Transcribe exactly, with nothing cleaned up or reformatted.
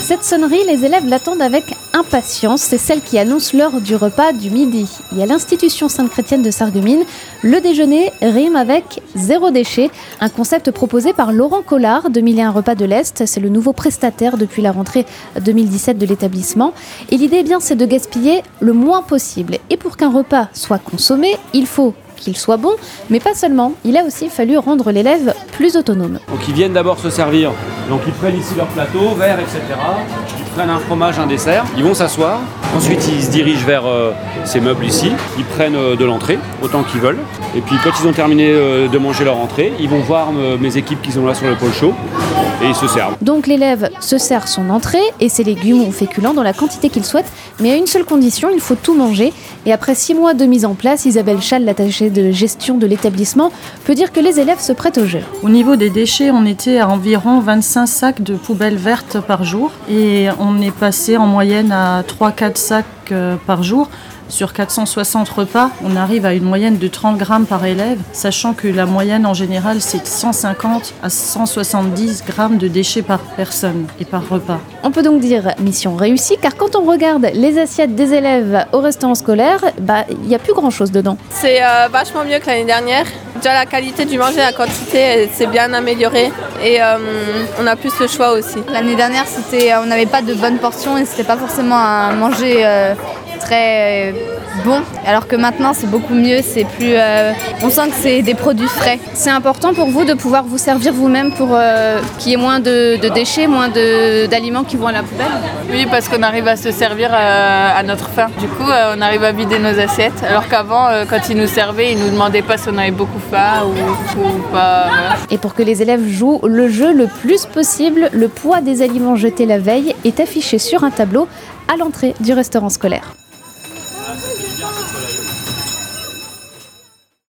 Cette sonnerie, les élèves l'attendent avec impatience. C'est celle qui annonce l'heure du repas du midi. Et à l'institution Sainte-Chrétienne de Sarreguemines, le déjeuner rime avec zéro déchet. Un concept proposé par Laurent Collard de Mille et un repas de l'Est. C'est le nouveau prestataire depuis la rentrée deux mille dix-sept de l'établissement. Et l'idée, eh bien, c'est de gaspiller le moins possible. Et pour qu'un repas soit consommé, il faut qu'il soit bon, mais pas seulement. Il a aussi fallu rendre l'élève plus autonome. Donc ils viennent d'abord se servir, donc ils prennent ici leur plateau, verre, et cetera. Ils prennent un fromage, un dessert, ils vont s'asseoir. Ensuite ils se dirigent vers euh, ces meubles ici, ils prennent euh, de l'entrée, autant qu'ils veulent. Et puis quand ils ont terminé euh, de manger leur entrée, ils vont voir euh, mes équipes qui sont là sur le pôle chaud et ils se servent. Donc l'élève se sert son entrée et ses légumes ou féculents dans la quantité qu'il souhaite, mais à une seule condition, il faut tout manger. Et après six mois de mise en place, Isabelle Schall, l'attachée de gestion de l'établissement, peut dire que les élèves se prêtent au jeu. Au niveau des déchets, on était à environ vingt-cinq sacs de poubelles vertes par jour et on est passé en moyenne à trois à quatre sacs par jour. Sur quatre cent soixante repas, on arrive à une moyenne de trente grammes par élève, sachant que la moyenne en général, c'est cent cinquante à cent soixante-dix grammes de déchets par personne et par repas. On peut donc dire mission réussie, car quand on regarde les assiettes des élèves au restaurant scolaire, bah, il n'y a plus grand-chose dedans. C'est euh, vachement mieux que l'année dernière. Déjà, la qualité du manger, la quantité, c'est bien amélioré et euh, on a plus le choix aussi. L'année dernière, c'était, on n'avait pas de bonnes portions et c'était pas forcément un manger euh, très bon. Alors que maintenant, c'est beaucoup mieux, c'est plus, euh, on sent que c'est des produits frais. C'est important pour vous de pouvoir vous servir vous-même pour euh, qu'il y ait moins de, de déchets, moins de, d'aliments qui vont à la poubelle? Oui, parce qu'on arrive à se servir euh, à notre faim. Du coup, euh, on arrive à vider nos assiettes. Alors qu'avant, euh, quand ils nous servaient, ils nous demandaient pas si on avait beaucoup faim ou, ou pas. Voilà. Et pour que les élèves jouent le jeu le plus possible, le poids des aliments jetés la veille est affiché sur un tableau à l'entrée du restaurant scolaire. Ah, ça fait bien, ce soleil.